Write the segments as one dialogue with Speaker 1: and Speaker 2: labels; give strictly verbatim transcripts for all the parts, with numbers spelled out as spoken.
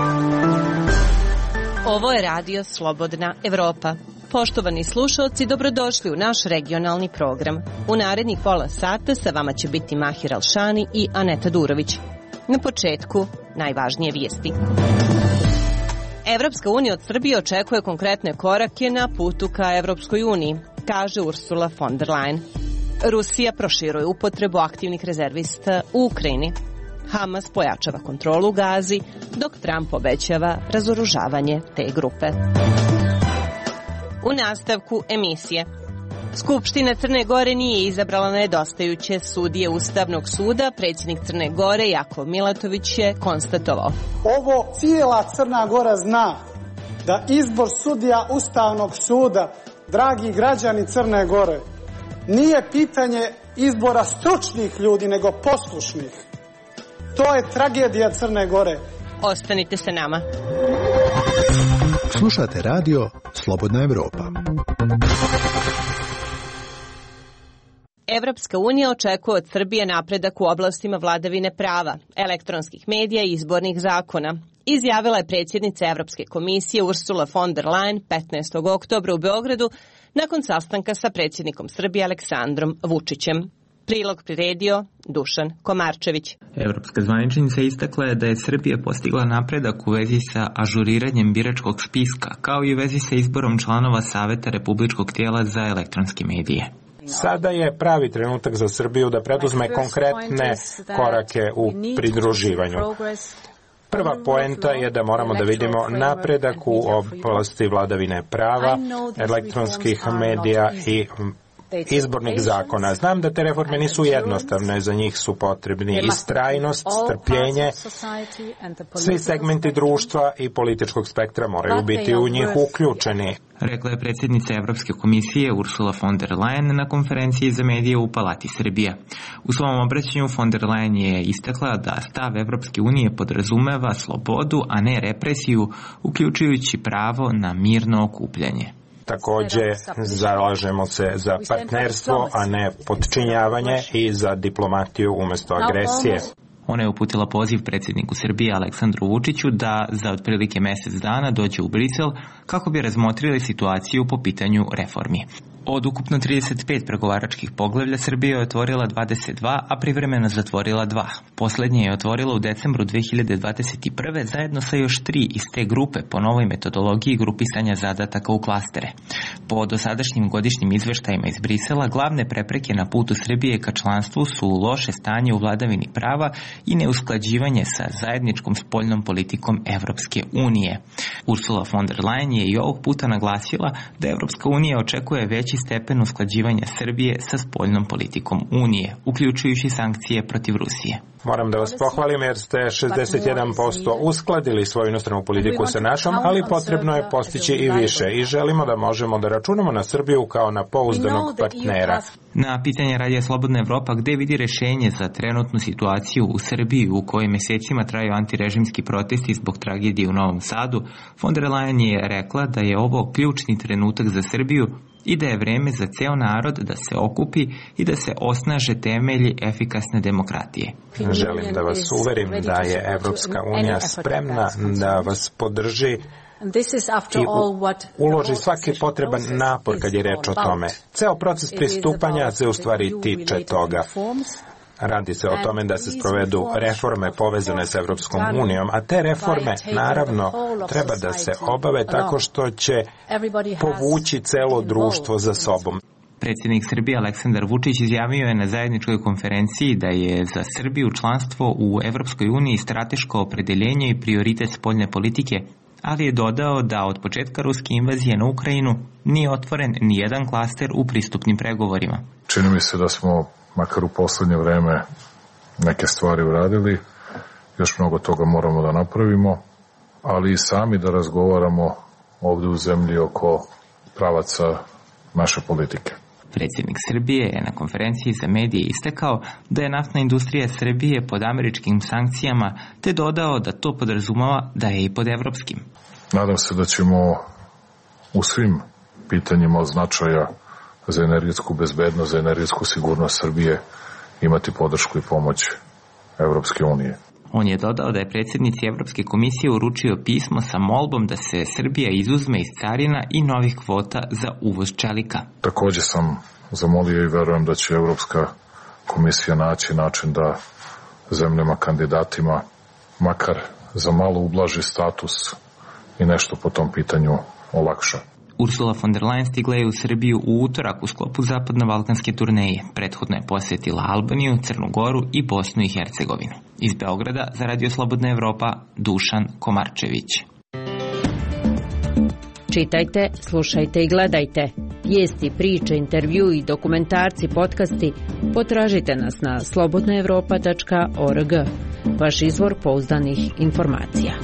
Speaker 1: Ovo je radio Slobodna Evropa. Poštovani slušalci, dobrodošli u naš regionalni program. U narednih pola sata sa vama će biti Mahir Alšani i Aneta Durović. Na početku, najvažnije vijesti. Evropska unija od Srbije očekuje konkretne korake na putu ka Evropskoj uniji, kaže Ursula von der Leyen. Rusija proširuje upotrebu aktivnih rezervista u Ukrajini. Hamas pojačava kontrolu u Gazi, dok Trump obećava razoružavanje te grupe. U nastavku emisije. Skupština Crne Gore nije izabrala nedostajuće sudije Ustavnog suda. Predsjednik Crne Gore Jakov Milatović je konstatovao:
Speaker 2: Ovo cijela Crna Gora zna da izbor sudija Ustavnog suda, dragi građani Crne Gore, nije pitanje izbora stručnih ljudi, nego poslušnih. To je tragedija Crne Gore.
Speaker 1: Ostanite sa nama.
Speaker 3: Slušate radio Slobodna Evropa.
Speaker 1: Evropska unija očekuje od Srbije napredak u oblastima vladavine prava, elektronskih medija i izbornih zakona, izjavila je predsjednica Evropske komisije Ursula von der Leyen petnaestog oktobra u Beogradu nakon sastanka sa predsjednikom Srbije Aleksandrom Vučićem. Prilog priredio Dušan Komarčević.
Speaker 4: Evropska zvaničnica istakla je da je Srbija postigla napredak u vezi sa ažuriranjem biračkog spiska, kao i u vezi sa izborom članova Saveta Republičkog tijela za elektronske medije.
Speaker 5: Sada je pravi trenutak za Srbiju da preduzme konkretne korake u pridruživanju. Prva poenta je da moramo da vidimo napredak u oblasti vladavine prava, elektronskih medija i izbornih zakona. Znam da te reforme nisu jednostavne, za njih su potrebni istrajnost, strpljenje. Svi segmenti društva i političkog spektra moraju biti u njih uključeni,
Speaker 4: rekla je predsjednica Evropske komisije Ursula von der Leyen na konferenciji za medije u Palati Srbija. U svom obraćanju von der Leyen je istakla da stav Evropske unije podrazumeva slobodu, a ne represiju, uključujući pravo na mirno okupljanje.
Speaker 5: Također zalažemo se za partnerstvo, a ne podčinjavanje, i za diplomatiju umjesto agresije.
Speaker 4: Ona je uputila poziv predsjedniku Srbije Aleksandru Vučiću da za otprilike mjesec dana dođe u Brisel kako bi razmotrili situaciju po pitanju reformi. Od ukupno trideset pet pregovaračkih poglavlja Srbija je otvorila dvadeset dva, a privremeno zatvorila dva. Posljednje je otvorila u decembru dve hiljade dvadeset prve zajedno sa još tri iz te grupe po novoj metodologiji grupisanja zadataka u klastere. Po dosadašnjim godišnjim izveštajima iz Brisela, glavne prepreke na putu Srbije ka članstvu su loše stanje u vladavini prava i neusklađivanje sa zajedničkom spoljnom politikom Evropske unije. Ursula von der Leyen je i ovog puta naglasila da Evropska unija očekuje veći stepen usklađivanja Srbije sa spoljnom politikom Unije, uključujući sankcije protiv Rusije.
Speaker 5: Moram da vas pohvalim jer ste šezdeset jedan posto uskladili svoju inostranu politiku sa našom, ali potrebno je postići i više i želimo da možemo da računamo na Srbiju kao na pouzdanog partnera.
Speaker 4: Na pitanje Radija Slobodna Evropa gde vidi rešenje za trenutnu situaciju u Srbiji u kojoj mesecima traju antirežimski protesti zbog tragedije u Novom Sadu, von der Leyen je rekla da je ovo ključni trenutak za Srbiju i da je vreme za ceo narod da se okupi i da se osnaže temelji efikasne demokratije.
Speaker 5: Želim da vas uverim da je Evropska unija spremna da vas podrži i uloži svaki potreban napor kad je reč o tome. Ceo proces pristupanja se u stvari tiče toga. Radi se o tome da se sprovedu reforme povezane s Evropskom unijom, a te reforme naravno treba da se obave tako što će povući celo društvo za sobom.
Speaker 4: Predsjednik Srbije Aleksandar Vučić izjavio je na zajedničkoj konferenciji da je za Srbiju članstvo u Evropskoj uniji strateško opredeljenje i prioritet spoljne politike, ali je dodao da od početka ruske invazije na Ukrajinu nije otvoren ni jedan klaster u pristupnim pregovorima.
Speaker 6: Čini mi se da smo makar u posljednje vreme neke stvari uradili, još mnogo toga moramo da napravimo, ali i sami da razgovaramo ovdje u zemlji oko pravaca naše politike.
Speaker 4: Predsjednik Srbije je na konferenciji za medije istakao da je naftna industrija Srbije pod američkim sankcijama, te dodao da to podrazumava da je i pod evropskim.
Speaker 6: Nadam se da ćemo u svim pitanjima od značaja za energetsku bezbednost, za energetsku sigurnost Srbije imati podršku i pomoć Evropske unije.
Speaker 4: On je dodao da je predsjednici Evropske komisije uručio pismo sa molbom da se Srbija izuzme iz carina i novih kvota za uvoz čelika.
Speaker 6: Također sam zamolio i verujem da će Evropska komisija naći način da zemljama kandidatima makar za malo ublaži status i nešto po tom pitanju olakša.
Speaker 4: Ursula von der Leyen stigla je u Srbiju u utorak u sklopu zapadno-balkanske turneje. Prethodno je posjetila Albaniju, Crnu Goru i Bosnu i Hercegovinu. Iz Beograda za Radio Slobodna Evropa, Dušan Komarčević.
Speaker 7: Čitajte, slušajte i gledajte. Vijesti, priče, intervju i dokumentarci, podcasti potražite nas na slobodna evropa tačka org. Vaš izvor pouzdanih informacija.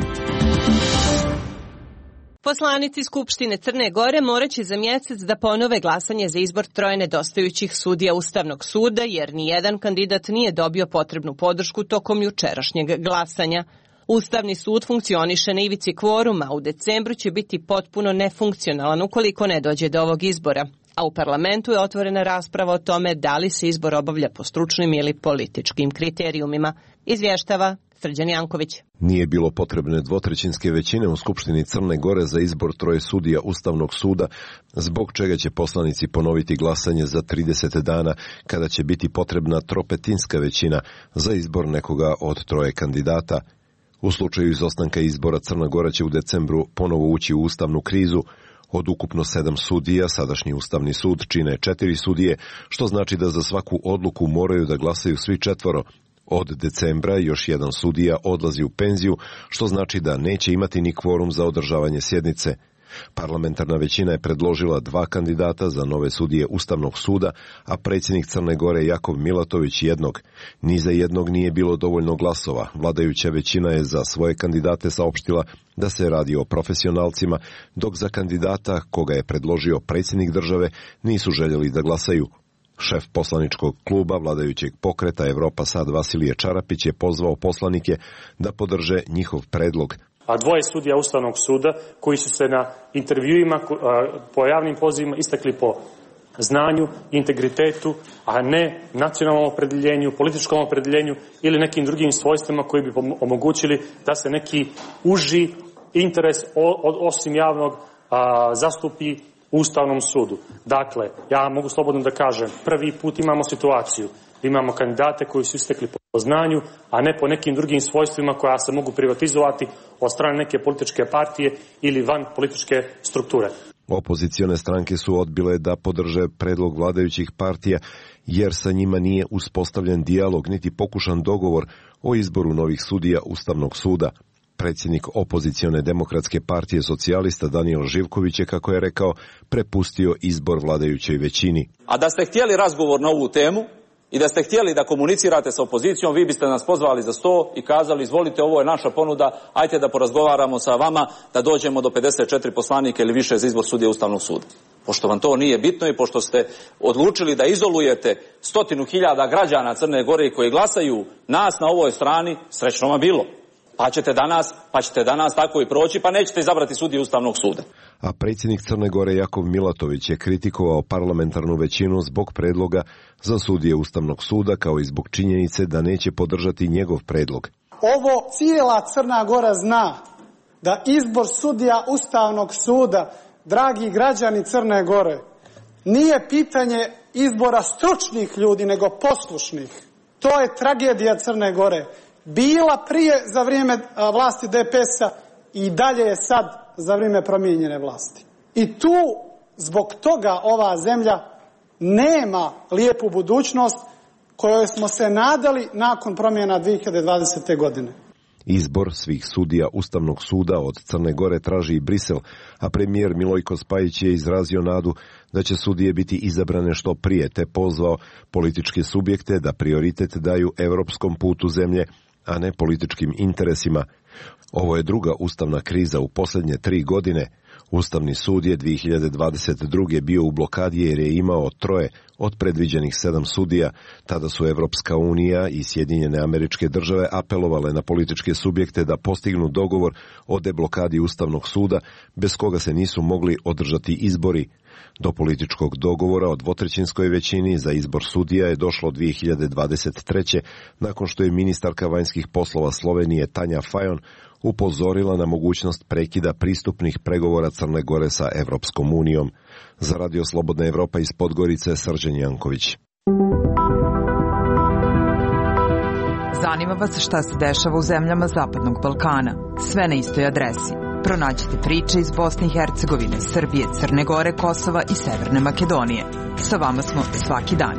Speaker 1: Poslanici Skupštine Crne Gore moraće za mjesec da ponove glasanje za izbor troje nedostajućih sudija Ustavnog suda, jer nijedan kandidat nije dobio potrebnu podršku tokom jučerašnjeg glasanja. Ustavni sud funkcioniše na ivici kvoruma, a u decembru će biti potpuno nefunkcionalan ukoliko ne dođe do ovog izbora. A u parlamentu je otvorena rasprava o tome da li se izbor obavlja po stručnim ili političkim kriterijumima. Izvještava Srđan Janković.
Speaker 8: Nije bilo potrebne dvotrećinske većine u Skupštini Crne Gore za izbor troje sudija Ustavnog suda, zbog čega će poslanici ponoviti glasanje za trideset dana, kada će biti potrebna tropetinska većina za izbor nekoga od troje kandidata. U slučaju izostanka izbora Crna Gora će u decembru ponovo ući u ustavnu krizu. Od ukupno sedam sudija, sadašnji Ustavni sud čine četiri sudije, što znači da za svaku odluku moraju da glasaju svi četvoro. Od decembra još jedan sudija odlazi u penziju, što znači da neće imati ni kvorum za održavanje sjednice. Parlamentarna većina je predložila dva kandidata za nove sudije Ustavnog suda, a predsjednik Crne Gore Jakov Milatović jednog. Ni za jednog nije bilo dovoljno glasova. Vladajuća većina je za svoje kandidate saopštila da se radi o profesionalcima, dok za kandidata koga je predložio predsjednik države nisu željeli da glasaju. Šef poslaničkog kluba vladajućeg pokreta Evropa Sad Vasilije Čarapić je pozvao poslanike da podrže njihov predlog.
Speaker 9: A dvoje sudija Ustavnog suda koji su se na intervjuima po javnim pozivima istakli po znanju, integritetu, a ne nacionalnom opredjeljenju, političkom opredjeljenju ili nekim drugim svojstvima koji bi omogućili da se neki uži interes osim javnog a, zastupi u Ustavnom sudu. Dakle, ja mogu slobodno da kažem, prvi put imamo situaciju, imamo kandidate koji su istekli po znanju, a ne po nekim drugim svojstvima koja se mogu privatizovati od strane neke političke partije ili van političke strukture.
Speaker 8: Opozicione stranke su odbile da podrže predlog vladajućih partija, jer sa njima nije uspostavljen dijalog niti pokušan dogovor o izboru novih sudija Ustavnog suda. Predsjednik opozicione demokratske partije socijalista Danijel Živković je, kako je rekao, prepustio izbor vladajućoj većini.
Speaker 10: A da ste htjeli razgovor na ovu temu i da ste htjeli da komunicirate sa opozicijom, vi biste nas pozvali za sto i kazali izvolite, ovo je naša ponuda, ajte da porazgovaramo sa vama da dođemo do pedeset četiri poslanika ili više za izbor sudija Ustavnog suda. Pošto vam to nije bitno i pošto ste odlučili da izolujete stotinu hiljada građana Crne Gore koji glasaju nas na ovoj strani, srećno vam bilo. Pa ćete danas, pa ćete danas tako i proći, pa nećete izabrati sudije Ustavnog suda.
Speaker 8: A predsjednik Crne Gore Jakov Milatović je kritikovao parlamentarnu većinu zbog predloga za sudije Ustavnog suda, kao i zbog činjenice da neće podržati njegov predlog.
Speaker 2: Ovo cijela Crna Gora zna, da izbor sudija Ustavnog suda, dragi građani Crne Gore, nije pitanje izbora stručnih ljudi, nego poslušnih. To je tragedija Crne Gore. Bila prije za vrijeme vlasti D P S-a i dalje je sad za vrijeme promijenjene vlasti. I tu zbog toga ova zemlja nema lijepu budućnost kojoj smo se nadali nakon promjena dvije hiljade dvadesete. godine.
Speaker 8: Izbor svih sudija Ustavnog suda od Crne Gore traži i Brisel, a premijer Milojko Spajić je izrazio nadu da će sudije biti izabrane što prije, te pozvao političke subjekte da prioritet daju europskom putu zemlje, a ne političkim interesima. Ovo je druga ustavna kriza u posljednje tri godine. Ustavni sud je dvije hiljade dvadeset druge. bio u blokadi jer je imao troje od predviđenih sedam sudija. Tada su Evropska unija i Sjedinjene Američke Države apelovale na političke subjekte da postignu dogovor o deblokadi Ustavnog suda, bez koga se nisu mogli održati izbori. Do političkog dogovora o dvotrećinskoj većini za izbor sudija je došlo dvije hiljade dvadeset treće. nakon što je ministarka vanjskih poslova Slovenije Tanja Fajon upozorila na mogućnost prekida pristupnih pregovora Crne Gore sa Evropskom unijom. Za Radio Slobodna Evropa iz Podgorice, Srđan Janković.
Speaker 11: Zanima vas šta se dešava u zemljama Zapadnog Balkana. Sve na istoj adresi. Pronađite priče iz Bosne i Hercegovine, Srbije, Crne Gore, Kosova i Severne Makedonije. Sa vama smo svaki dan.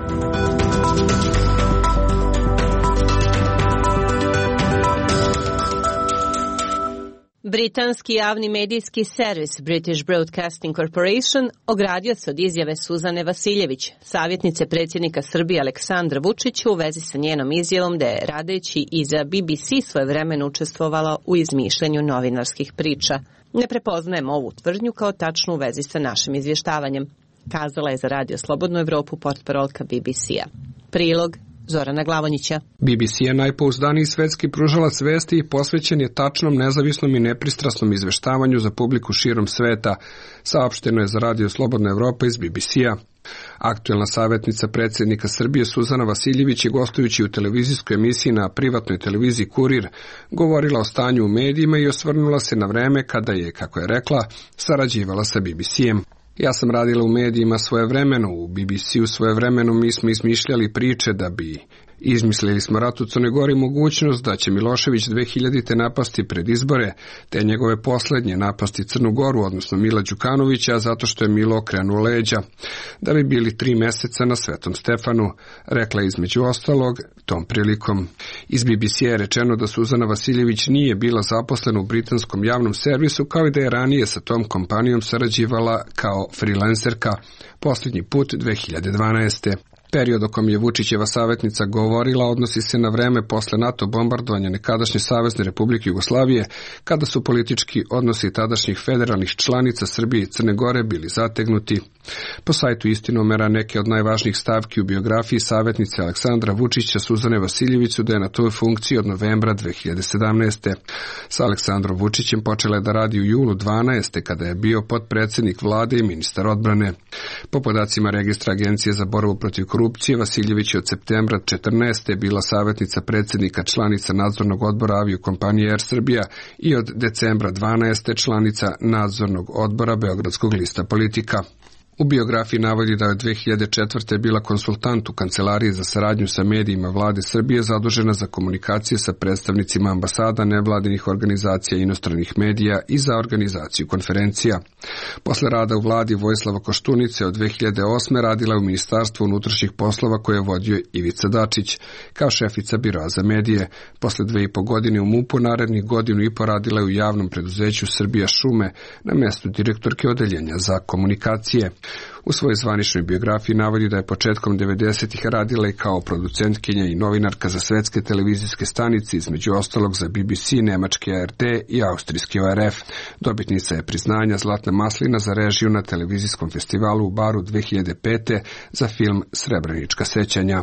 Speaker 1: Britanski javni medijski servis British Broadcasting Corporation ogradio se od izjave Suzane Vasiljević, savjetnice predsjednika Srbije Aleksandra Vučića, u vezi sa njenom izjavom da je radeći i za B B C svojevremeno učestvovala u izmišljanju novinarskih priča. Ne prepoznajemo ovu tvrdnju kao tačnu u vezi sa našim izvještavanjem, kazala je za Radio Slobodnu Evropu portparolka B B C-a. Prilog Zorana Glavonjića.
Speaker 12: B B C je najpouzdaniji svetski pružalac vesti i posvećen je tačnom, nezavisnom i nepristrasnom izveštavanju za publiku širom sveta, saopšteno je za Radio Slobodna Evropa iz B B C-a. Aktuelna savjetnica predsjednika Srbije Suzana Vasiljević je, gostujući u televizijskoj emisiji na privatnoj televiziji Kurir, govorila o stanju u medijima i osvrnula se na vreme kada je, kako je rekla, sarađivala sa B B C-em. Ja sam radila u medijima svojevremeno, u B B C-u svojevremeno mi smo izmišljali priče da bi... Izmislili smo rat u Crnoj Gori, mogućnost da će Milošević dve hiljadite napasti pred izbore, te njegove poslednje napasti Crnu Goru, odnosno Mila Đukanovića, zato što je Milo okrenuo leđa, da bi bili tri meseca na Svetom Stefanu, rekla između ostalog tom prilikom. Iz B B C-a je rečeno da Suzana Vasiljević nije bila zaposlena u britanskom javnom servisu, kao i da je ranije sa tom kompanijom sarađivala kao freelancerka, posljednji put dve hiljade dvanaeste. Period o kom je Vučićeva savjetnica govorila odnosi se na vreme posle NATO bombardovanja nekadašnje Savezne Republike Jugoslavije, kada su politički odnosi tadašnjih federalnih članica Srbije i Crne Gore bili zategnuti. Po sajtu Istinomera neke od najvažnijih stavki u biografiji savjetnice Aleksandra Vučića Suzane Vasiljević su da je na toj funkciji od novembra dve hiljade sedamnaeste. Sa Aleksandrom Vučićem počela je da radi u julu dvanaeste. kada je bio potpredsjednik vlade i ministar odbrane. Po podacima registra Agencije za borbu protiv korupcije, Vasiljević je od septembra četrnaeste. bila savjetnica predsjednika članica nadzornog odbora aviokompanije Air Srbija i od decembra dvanaeste. članica nadzornog odbora Beogradskog lista Politika. U biografiji navodi da je od dve hiljade četvrte. bila konsultant u Kancelariji za saradnju sa medijima vlade Srbije, zadužena za komunikacije sa predstavnicima ambasada, nevladinih organizacija i inostranih medija i za organizaciju konferencija. Posle rada u vladi Vojislava Koštunice od dve hiljade osme. radila je u Ministarstvu unutrašnjih poslova koje je vodio Ivica Dačić kao šefica biroa za medije. Posle dve i po godine u MUP-u, narednih godinu i po radila je u javnom preduzeću Srbija šume na mestu direktorke odeljenja za komunikacije. U svojoj zvaničnoj biografiji navodi da je početkom devedesetih radila i kao producentkinja i novinarka za svetske televizijske stanice, između ostalog za B B C, nemački A R D i austrijski O R F. Dobitnica je priznanja Zlatna maslina za režiju na televizijskom festivalu u Baru dve hiljade pete. za film Srebrenička sećanja.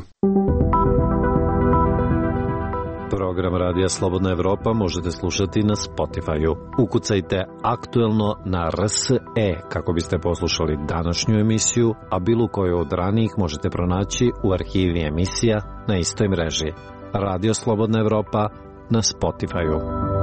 Speaker 13: Program Radija Slobodna Evropa možete slušati na Spotify-u. Ukucajte aktuelno na R S E kako biste poslušali današnju emisiju, a bilo koju od ranijih možete pronaći u arhivi emisija na istoj mreži. Radio Slobodna Evropa na Spotify-u.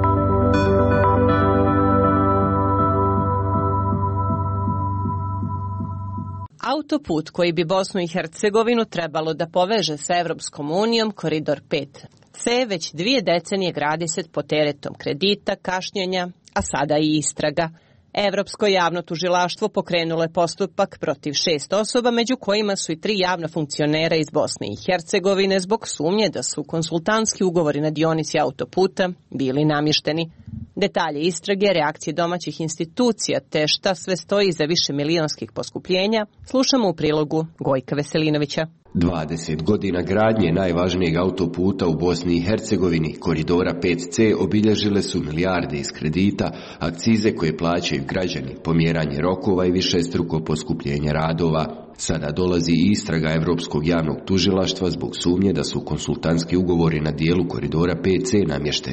Speaker 1: Autoput koji bi Bosnu i Hercegovinu trebalo da poveže sa Evropskom unijom, Koridor pet C, već dvije decenije gradi se pod teretom kredita, kašnjenja, a sada i istraga. Evropsko javno tužilaštvo pokrenulo je postupak protiv šest osoba, među kojima su i tri javna funkcionera iz Bosne i Hercegovine, zbog sumnje da su konsultantski ugovori na dionici autoputa bili namješteni. Detalje istrage, reakcije domaćih institucija te šta sve stoji iza više milionskih poskupljenja slušamo u prilogu Gojka Veselinovića.
Speaker 14: dvadeset godina gradnje najvažnijeg autoputa u Bosni i Hercegovini, Koridora pet C, obilježile su milijarde iz kredita, akcize koje plaćaju građani, pomjeranje rokova i višestruko poskupljenje radova. Sada dolazi i istraga Evropskog javnog tužilaštva zbog sumnje da su konsultantski ugovori na dijelu Koridora pet C namješteni.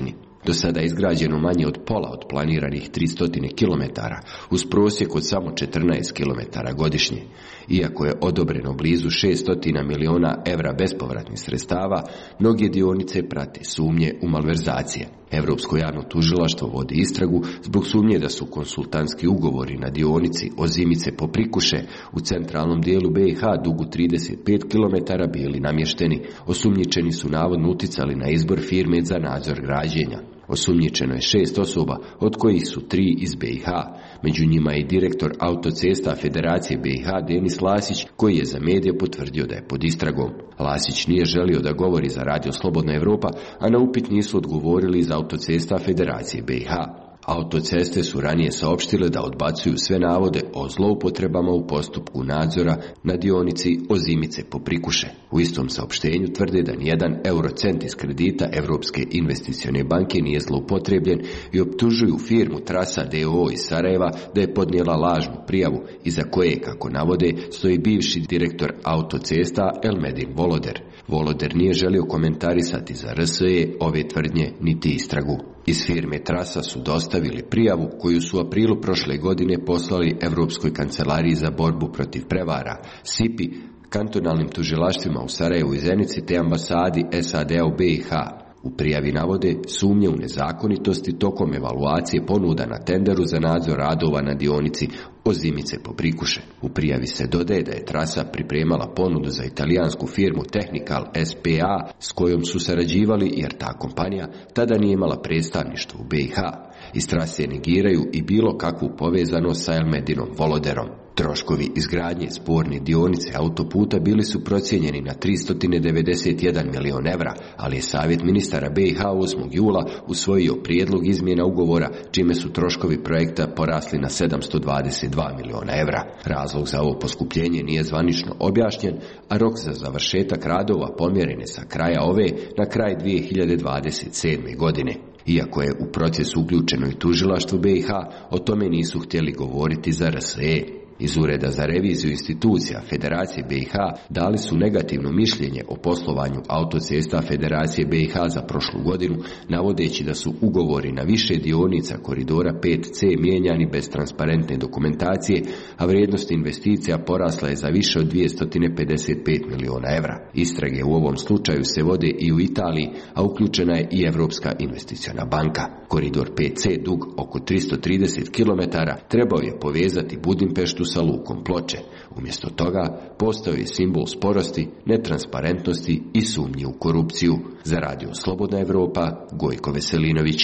Speaker 14: Do sada je izgrađeno manje od pola od planiranih tristo kilometara, uz prosjek od samo četrnaest kilometara godišnje. Iako je odobreno blizu šest stotina miliona evra bespovratnih sredstava, mnoge dionice prate sumnje u malverzacije. Europsko javno tužilaštvo vodi istragu zbog sumnje da su konsultantski ugovori na dionici Ozimice Poprikuše u centralnom dijelu B i H dugu trideset pet kilometara bili namješteni. Osumnjičeni su navodno uticali na izbor firme za nadzor građenja. Osumnjičeno je šest osoba, od kojih su tri iz B i H. Među njima je i direktor autocesta Federacije B i H Denis Lasić, koji je za medije potvrdio da je pod istragom. Lasić nije želio da govori za Radio Slobodna Evropa, a na upit nisu odgovorili iz autocesta Federacije B i H. Autoceste su ranije saopštile da odbacuju sve navode o zloupotrebama u postupku nadzora na dionici Ozimice Poprikuše. U istom saopštenju tvrde da nijedan eurocent iz kredita Evropske investicione banke nije zloupotrebljen i optužuju firmu Trasa D O O iz Sarajeva da je podnijela lažnu prijavu iza koje, kako navode, stoji bivši direktor autocesta Elmedin Voloder. Voloder nije želio komentarisati za R S E ove tvrdnje niti istragu. Iz firme Trasa su dostavili prijavu koju su u aprilu prošle godine poslali Evropskoj kancelariji za borbu protiv prevara, S I P I, kantonalnim tužilaštvima u Sarajevu i Zenici te ambasadi S A D-a u B i H. U prijavi navode sumnje u nezakonitosti tokom evaluacije ponuda na tenderu za nadzor radova na dionici Ozimice Poprikuše. U prijavi se dodaje da je Trasa pripremala ponudu za italijansku firmu Technical S P A s kojom su sarađivali jer ta kompanija tada nije imala predstavništvo u B i H. Iz Trase negiraju i bilo kakvu povezanost sa Elmedinom Voloderom. Troškovi izgradnje sporne dionice autoputa bili su procijenjeni na tristo devedeset jedan milion evra, ali je Savjet ministara B i H osmog jula usvojio prijedlog izmjena ugovora, čime su troškovi projekta porasli na sedamsto dvadeset dva miliona evra. Razlog za ovo poskupljenje nije zvanično objašnjen, a rok za završetak radova pomjeren je sa kraja ove na kraj dvije hiljade dvadeset sedme. godine. Iako je u proces uključeno i tužilaštvo B i H, o tome nisu htjeli govoriti za R S E. Iz Ureda za reviziju institucija Federacije B i H dali su negativno mišljenje o poslovanju autocesta Federacije B i H za prošlu godinu, navodeći da su ugovori na više dionica koridora pet C mijenjani bez transparentne dokumentacije, a vrijednost investicija porasla je za više od dvjesto pedeset pet miliona evra. Istrage u ovom slučaju se vode i u Italiji, a uključena je i Evropska investiciona banka. Koridor pet C dug oko tristo trideset kilometara trebao je povezati Budimpeštu sa lukom Ploče. Umjesto toga postao je simbol sporosti, netransparentnosti i sumnji u korupciju. Za Radio Slobodna Evropa, Gojko Veselinović.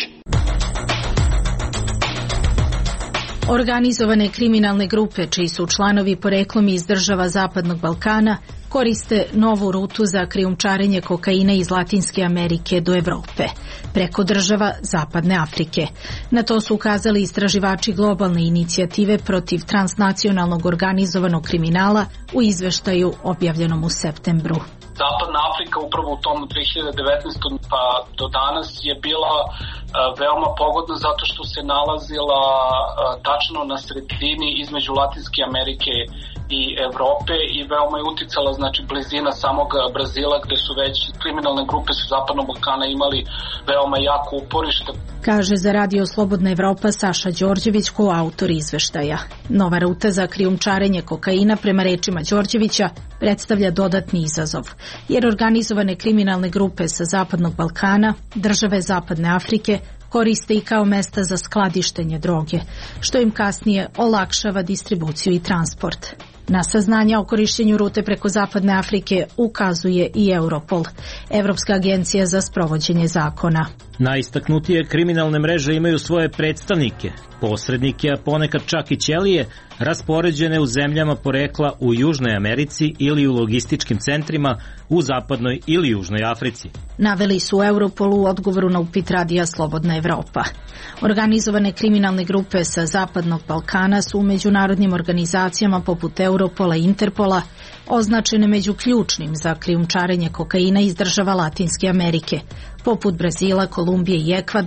Speaker 15: Organizovane kriminalne grupe, čiji su članovi poreklom iz država Zapadnog Balkana, koriste novu rutu za krijumčarenje kokaina iz Latinske Amerike do Evrope, preko država Zapadne Afrike. Na to su ukazali istraživači globalne inicijative protiv transnacionalnog organizovanog kriminala u izveštaju objavljenom u septembru.
Speaker 16: Zapadna Afrika upravo u tom dve hiljade devetnaestom pa do danas je bila uh, veoma pogodna zato što se nalazila uh, tačno na sredini između Latinske Amerike i Evrope i veoma je uticala, znači, blizina samog Brazila gde su već kriminalne grupe sa Zapadnog Balkana imali veoma jako uporište.
Speaker 15: Kaže za Radio Slobodna Evropa Saša Đorđević, koautor izveštaja. Nova ruta za krijumčarenje kokaina, prema rečima Đorđevića, predstavlja dodatni izazov, jer organizovane kriminalne grupe sa Zapadnog Balkana, države Zapadne Afrike, koriste i kao mesta za skladištenje droge, što im kasnije olakšava distribuciju i transport. Na saznanja o korištenju rute preko Zapadne Afrike ukazuje i Europol, Evropska agencija za sprovođenje zakona.
Speaker 17: Najistaknutije kriminalne mreže imaju svoje predstavnike, posrednike, a ponekad čak i ćelije, raspoređene u zemljama porekla u Južnoj Americi ili u logističkim centrima u Zapadnoj ili Južnoj Africi.
Speaker 15: Naveli su u Europolu u odgovoru na upit Radija Slobodna Evropa. Organizovane kriminalne grupe sa Zapadnog Balkana su u međunarodnim organizacijama poput Europola i Interpola označene među ključnim za krijumčarenje kokaina iz država Latinske Amerike, poput Brazila, Kolumbije i Ekvadora,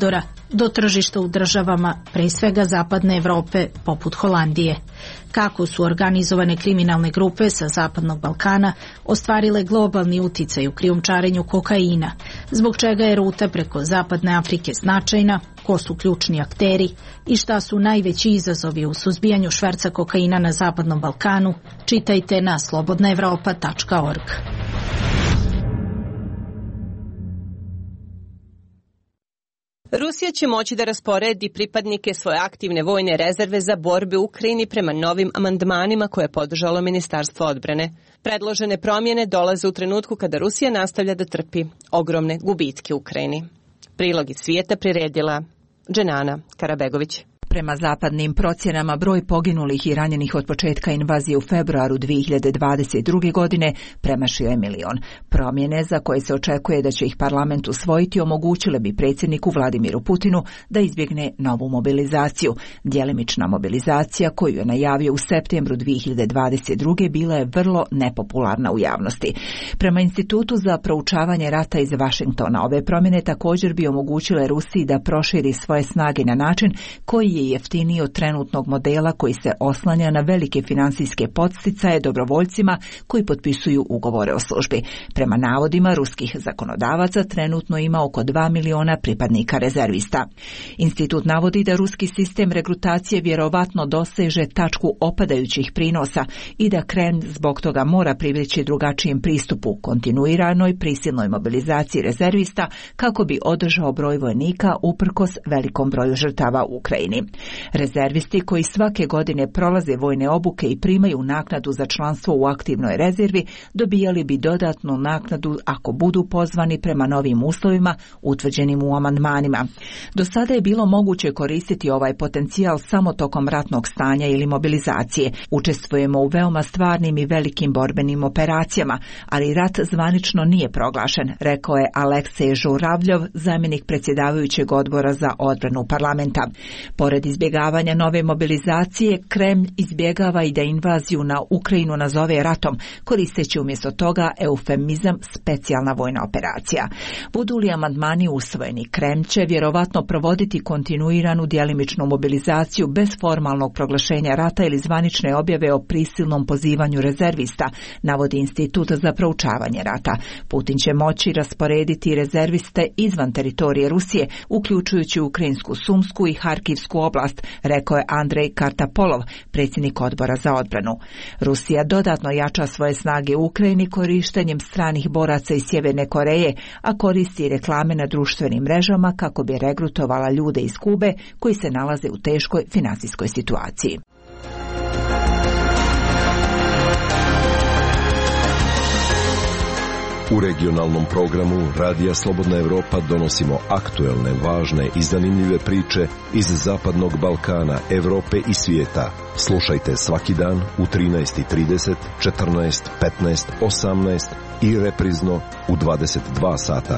Speaker 15: do tržišta u državama, pre svega zapadne Evrope, poput Holandije. Kako su organizovane kriminalne grupe sa Zapadnog Balkana ostvarile globalni uticaj u krijumčarenju kokaina, zbog čega je ruta preko Zapadne Afrike značajna, ko su ključni akteri i šta su najveći izazovi u suzbijanju šverca kokaina na Zapadnom Balkanu, čitajte na slobodna evropa tačka org.
Speaker 1: Rusija će moći da rasporedi pripadnike svoje aktivne vojne rezerve za borbe u Ukrajini prema novim amandmanima koje je podržalo Ministarstvo odbrane. Predložene promjene dolaze u trenutku kada Rusija nastavlja da trpi ogromne gubitke u Ukrajini. Prilog iz svijeta priredila Dženana Karabegović.
Speaker 18: Prema zapadnim procjenama, broj poginulih i ranjenih od početka invazije u februaru dvije hiljade dvadeset druge. godine premašio je milion. Promjene za koje se očekuje da će ih parlament usvojiti omogućile bi predsjedniku Vladimiru Putinu da izbjegne novu mobilizaciju. Djelimična mobilizacija koju je najavio u septembru dvije hiljade dvadeset druge. bila je vrlo nepopularna u javnosti. Prema Institutu za proučavanje rata iz Vašingtona, ove promjene također bi omogućile Rusiji da proširi svoje snage na način koji je jeftiniji od trenutnog modela koji se oslanja na velike finansijske podsticaje dobrovoljcima koji potpisuju ugovore o službi. Prema navodima ruskih zakonodavaca trenutno ima oko dva miliona pripadnika rezervista. Institut navodi da ruski sistem regrutacije vjerovatno doseže tačku opadajućih prinosa i da Kremlj zbog toga mora privreći drugačijem pristupu kontinuiranoj prisilnoj mobilizaciji rezervista kako bi održao broj vojnika uprkos velikom broju žrtava u Ukrajini. Rezervisti koji svake godine prolaze vojne obuke i primaju naknadu za članstvo u aktivnoj rezervi dobijali bi dodatnu naknadu ako budu pozvani prema novim uslovima utvrđenim u amandmanima. Do sada je bilo moguće koristiti ovaj potencijal samo tokom ratnog stanja ili mobilizacije. Učestvujemo u veoma stvarnim i velikim borbenim operacijama, ali rat zvanično nije proglašen, rekao je Aleksej Žuravljov, zamjenik predsjedavajućeg odbora za odbranu parlamenta. Pored izbjegavanja nove mobilizacije, Kremlj izbjegava i da invaziju na Ukrajinu nazove ratom, koristeći umjesto toga eufemizam specijalna vojna operacija. Budu li amandmani usvojeni, Kremlj će vjerovatno provoditi kontinuiranu djelimičnu mobilizaciju bez formalnog proglašenja rata ili zvanične objave o prisilnom pozivanju rezervista, navodi Institut za proučavanje rata. Putin će moći rasporediti rezerviste izvan teritorije Rusije, uključujući ukrajinsku Sumsku i Harkivsku oblast, rekao je Andrej Kartapolov, predsjednik odbora za odbranu. Rusija dodatno jača svoje snage u Ukrajini korištenjem stranih boraca iz Sjeverne Koreje, a koristi reklame na društvenim mrežama kako bi regrutovala ljude iz Kube koji se nalaze u teškoj finansijskoj situaciji.
Speaker 8: U regionalnom programu Radija Slobodna Evropa donosimo aktuelne, važne i zanimljive priče iz Zapadnog Balkana, Evrope i svijeta. Slušajte svaki dan u trinaest i trideset, četrnaest, petnaest, osamnaest i reprizno u dvadeset dva sata.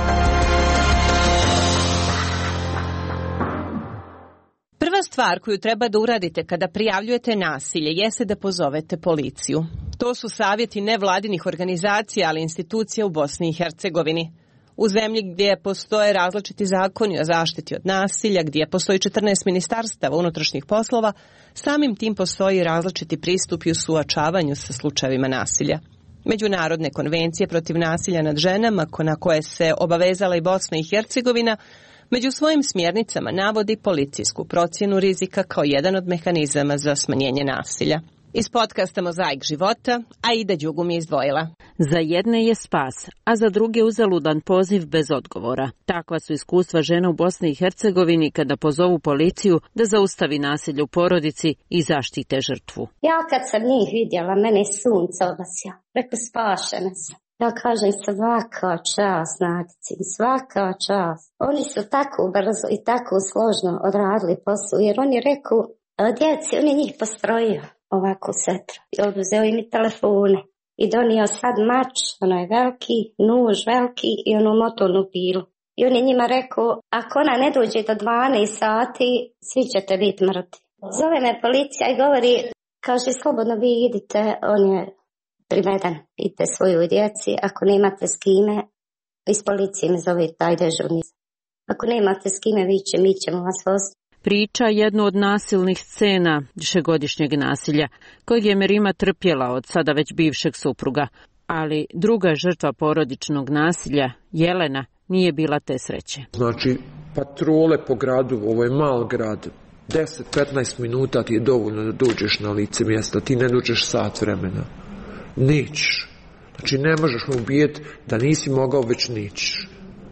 Speaker 1: Prva stvar koju treba da uradite kada prijavljujete nasilje jeste da pozovete policiju. To su savjeti nevladinih organizacija, ali institucija u Bosni i Hercegovini. U zemlji gdje postoje različiti zakoni o zaštiti od nasilja, gdje postoji četrnaest ministarstava unutrašnjih poslova, samim tim postoji različiti pristupi u suočavanju sa slučajevima nasilja. Međunarodne konvencije protiv nasilja nad ženama, na koje se obavezala i Bosna i Hercegovina, među svojim smjernicama navodi policijsku procjenu rizika kao jedan od mehanizama za smanjenje nasilja. Iz podcasta Mozaik života, Aida Đugum je izdvojila.
Speaker 7: Za jedne je spas, a za druge uzaludan poziv bez odgovora. Takva su iskustva žena u Bosni i Hercegovini kada pozovu policiju da zaustavi nasilje u porodici i zaštite žrtvu.
Speaker 19: Ja kad sam njih vidjela, mene sunce obasja. Rekao, spašene sam. Ja kažem, svaka čast, Nadici, svaka čast. Oni su tako brzo i tako složno odradili posao, jer on je rekao, djeci, on je njih postrojio ovako setru. I oduzeo im i telefone. I donio sad mač, ono je veliki, nuž veliki i onu motornu pilu. I on je njima rekao, ako ona ne dođe do dvanaest sati, svi ćete biti mrtvi. Zove me policija i govori, kaže, slobodno vi idite, on je priveden, idite svoju djeci, ako nemate s kime, iz policije me zove taj dežurni. Ako nemate s kime viće, mi ćemo vas voziti.
Speaker 7: Priča jednu od nasilnih scena višegodišnjeg nasilja, kojeg je Merima trpjela od sada već bivšeg supruga. Ali druga žrtva porodičnog nasilja, Jelena, nije bila te sreće.
Speaker 20: Znači, patrole po gradu, ovo je mal grad, deset do petnaest minuta ti je dovoljno da dođeš na lice mjesta, ti ne dođeš sat vremena. Nećeš. Znači, ne možeš mu ubijeti da nisi mogao, već nećeš.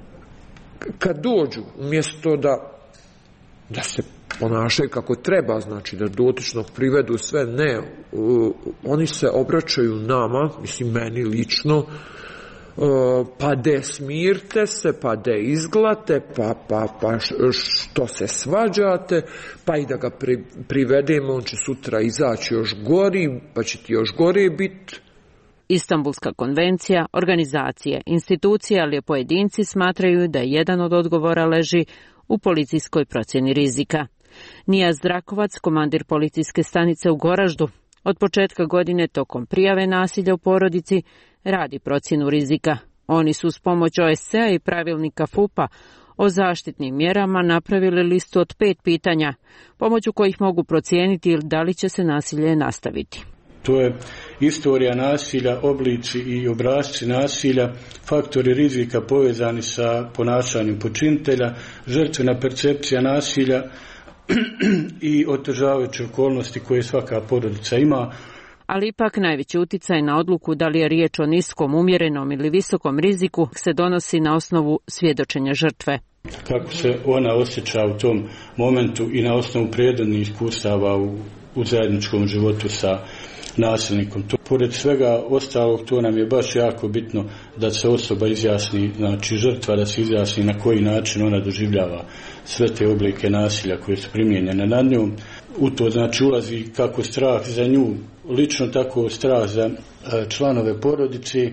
Speaker 20: Kad dođu, umjesto da, da se ponašaju kako treba, znači da dotičnog privedu sve, ne, uh, oni se obraćaju nama, mislim meni lično, uh, pa de smirte se, pa de izglate, pa, pa, pa što se svađate, pa i da ga pri, privedemo, on će sutra izaći još gori, pa će ti još gore biti.
Speaker 7: Istanbulska konvencija, organizacije, institucije, ali i pojedinci smatraju da jedan od odgovora leži u policijskoj procjeni rizika. Nijaz Drakovac, komandir policijske stanice u Goraždu, od početka godine tokom prijave nasilja u porodici radi procjenu rizika. Oni su s pomoć O S C-a i pravilnika F U P-a o zaštitnim mjerama napravili listu od pet pitanja, pomoću kojih mogu procijeniti da li će se nasilje nastaviti.
Speaker 21: To je istorija nasilja, oblici i obrasci nasilja, faktori rizika povezani sa ponašanjem počinitelja, žrtvena percepcija nasilja i otežavajuće okolnosti koje svaka porodica ima.
Speaker 7: Ali ipak najveći uticaj na odluku da li je riječ o niskom, umjerenom ili visokom riziku se donosi na osnovu svjedočenja žrtve.
Speaker 21: Kako se ona osjeća u tom momentu i na osnovu prirodnih iskustava u, u zajedničkom životu sa nasilnikom. To, pored svega ostalog, to nam je baš jako bitno da se osoba izjasni, znači žrtva da se izjasni na koji način ona doživljava sve te oblike nasilja koje su primijenjene nad njom. U to znači ulazi kako strah za nju, lično tako strah za članove porodice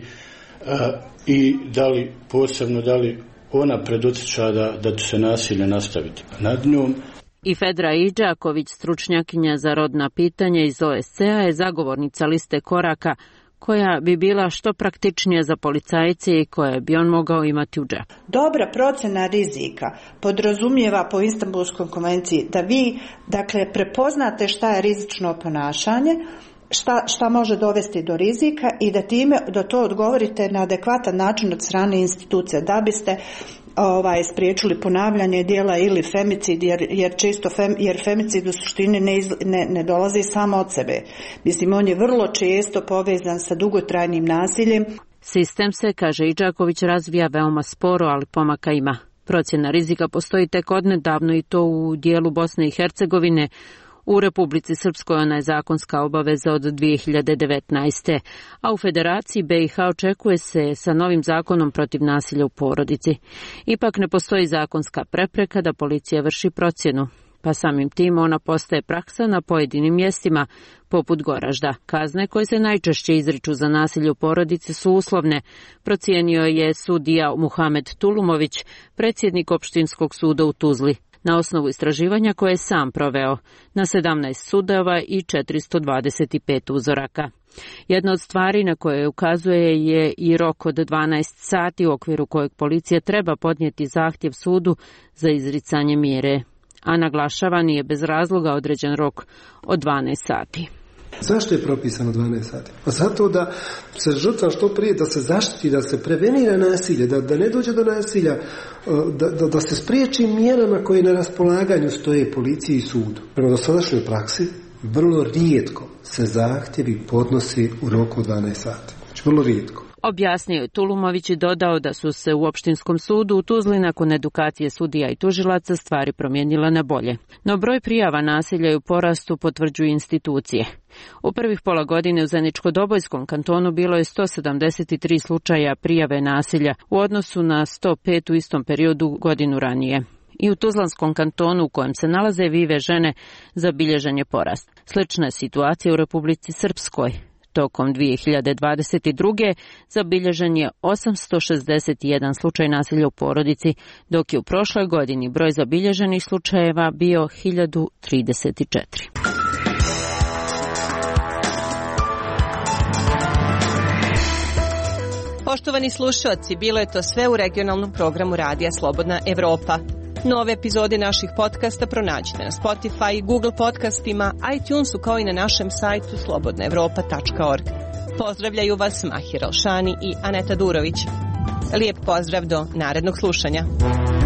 Speaker 21: i da li posebno da li ona predosjeća da, da će se nasilje nastaviti nad njom.
Speaker 7: I Fedra Idžaković, stručnjakinja za rodna pitanja iz O S C-a, je zagovornica liste koraka koja bi bila što praktičnija za policajce i koje bi on mogao imati u džepu.
Speaker 22: Dobra procjena rizika podrazumijeva po Istanbulskoj konvenciji da vi, dakle, prepoznate šta je rizično ponašanje, šta, šta može dovesti do rizika i da time da to odgovorite na adekvatan način od strane institucije, da biste ovaj spriječili ponavljanje djela ili femicid, jer, jer često fem, jer femicid u suštini ne, iz, ne, ne dolazi samo od sebe. Mislim, on je vrlo često povezan sa dugotrajnim nasiljem.
Speaker 7: Sistem se, kaže Idžaković, razvija veoma sporo, ali pomaka ima. Procjena rizika postoji tek odnedavno i to u dijelu Bosne i Hercegovine. U Republici Srpskoj ona je zakonska obaveza od dvije hiljade devetnaeste. A u Federaciji B i H očekuje se sa novim zakonom protiv nasilja u porodici. Ipak ne postoji zakonska prepreka da policija vrši procjenu, pa samim tim ona postaje praksa na pojedinim mjestima, poput Goražda. Kazne koje se najčešće izriču za nasilje u porodici su uslovne, procijenio je sudija Muhamed Tulumović, predsjednik opštinskog suda u Tuzli, na osnovu istraživanja koje je sam proveo na sedamnaest sudova i četiristo dvadeset pet uzoraka. Jedna od stvari na koje ukazuje je i rok od dvanaest sati u okviru kojeg policija treba podnijeti zahtjev sudu za izricanje mjere, a naglašava nije bez razloga određen rok od dvanaest sati.
Speaker 23: Zašto je propisano dvanaest sati? Pa zato da se žrtva što prije, da se zaštiti, da se prevenira nasilje, da, da ne dođe do nasilja, da, da, da se spriječi mjerama koje na raspolaganju stoje policiji i sudu. Prema dosadašnjoj praksi, vrlo rijetko se zahtjevi podnosi u roku od dvanaest sati. Znači, vrlo rijetko.
Speaker 7: Objasnio je Tulumović i dodao da su se u opštinskom sudu u Tuzli nakon edukacije sudija i tužilaca stvari promijenile na bolje. No broj prijava nasilja i u porastu potvrđuju institucije. U prvih pola godine u Zeničko-Dobojskom kantonu bilo je sto sedamdeset tri slučaja prijave nasilja u odnosu na sto pet u istom periodu godinu ranije. I u Tuzlanskom kantonu u kojem se nalaze vive žene zabilježen je porast. Slična je situacija u Republici Srpskoj. Tokom dvije hiljade dvadeset druge zabilježen je osamsto šezdeset jedan slučaj nasilja u porodici, dok je u prošloj godini broj zabilježenih slučajeva bio hiljadu trideset četiri.
Speaker 1: Poštovani Poštovani slušaoci, bilo je to sve u regionalnom programu Radija Slobodna Evropa. Nove epizode naših podcasta pronađite na Spotify, Google podcastima, iTunesu kao i na našem sajtu slobodna evropa tačka org. Pozdravljaju vas Mahir Alšani i Aneta Durović. Lijep pozdrav do narednog slušanja.